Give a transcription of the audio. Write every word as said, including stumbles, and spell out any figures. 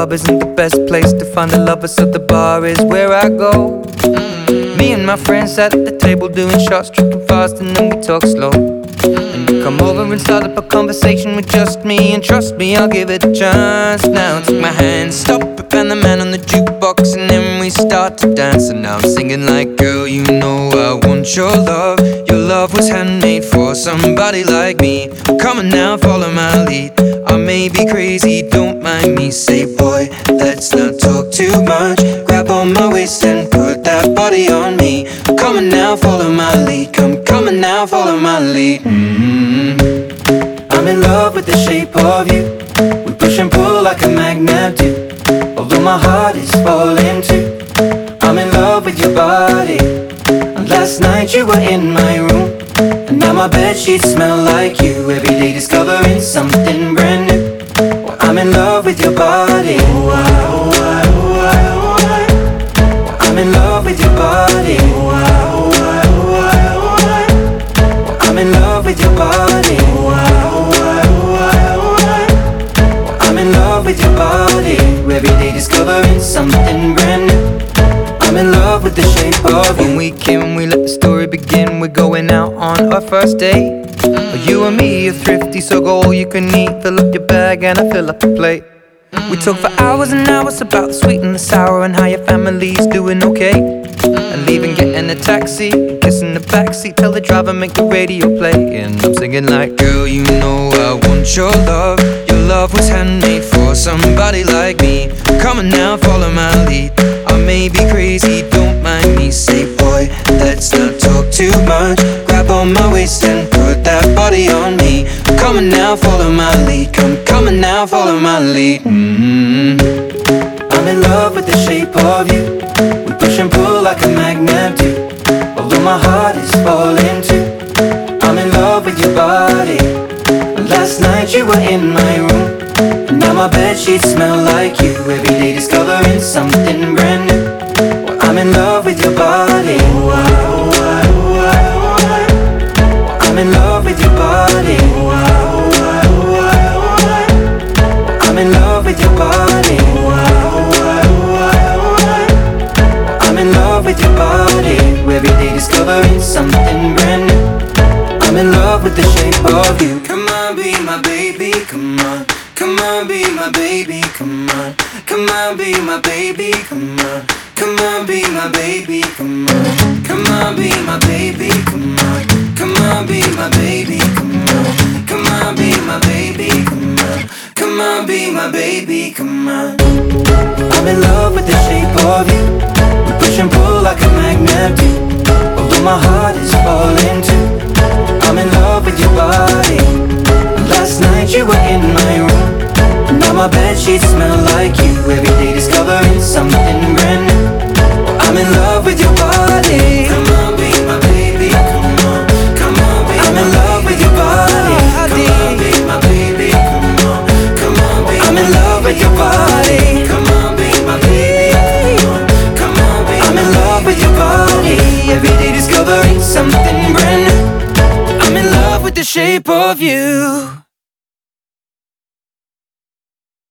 club isn't the best place to find a lover, so the bar is where I go. mm. Me and my friends sat at the table doing shots, tripping fast, and then we talk slow. And you come over and start up a conversation with just me, and trust me, I'll give it a chance. Now take my hand, stop it, and the man on the jukebox, and then we start to dance. And now I'm singing like, girl, you know I want your love. Your love was handmade for somebody like me. Come on now, follow my lead. I may be crazy, don't mind me. Say, boy, let's not talk too much. Grab on my waist and put that body on me. Come on now, follow my lead. Come, come on now, follow my lead. mm-hmm. I'm in love with the shape of you. We push and pull like a magnet do. Although my heart is falling too, I'm in love with your body. And last night you were in my room, and now my bedsheets smell like you. Every day discovering something brand new. Well, I'm in love with your body. Oh, I, oh, I, oh, I, oh, I. Well, I'm in love with your body. Oh, I, oh, I, oh, I, oh, I. Well, I'm in love with your body. Oh, I, oh, I, oh, I, oh, I. Well, I'm in love with your body. Every day discovering something brand new. I'm in love with the shape of you. When we came, we let the story begin. We're going out on our first date. mm. You and me are thrifty, so go all you can eat. Fill up your bag and I fill up the plate. mm. We talk for hours and hours about the sweet and the sour, and how your family's doing okay. mm. And leaving, getting a taxi, kissing the backseat, tell the driver make the radio play. And I'm singing like, girl, you know I want your love. Your love was handmade for somebody like me. Come on now, follow my lead. I may be crazy, don't mind me. Say, boy, let's not talk too much. Grab on my waist and put that body on me. Come on now, follow my lead. Come, come on now, follow my lead. mm-hmm. I'm in love with the shape of you. We push and pull like a magnet do. Although my heart is falling too, I'm in love with your body. And last night you were in my room, and now my bedsheets smell like you. Every day discovering something brand new. Well, I'm in love with your body. Oh, I, oh, I, oh, I, oh, I. Well, I'm in love with your body. Oh, I, oh, I, oh, I, oh, I. Well, I'm in love with your body. Oh, I, oh, I, oh, I, oh, I. Well, I'm in love with your body. Every day discovering something brand new. I'm in love with the shape of you. Come on, be my baby, come on. Come on, be my baby, come on. Come on, be my baby, come on. Come on, be my baby, come on. Come on, be my baby, come on. Come on, be my baby, come on. Come on, be my baby, come on. Come on, be my baby, come on. I'm in love with the shape of you. We push and pull like a magnet do. Although my heart is falling too, I'm in love with your body. Last night you were in my room, and now my bedsheets smell like you. Every day discovering something brand new. Well, I'm in love with your body. Come on, be my baby, come on. Come on, be I'm in love with your body. Come on, be my baby, come on. Come on, be I'm in love with your body. Come on, be my baby, come on. Come on, be I'm in love with your body. Every day discovering something brand new. I'm in love with the shape of you.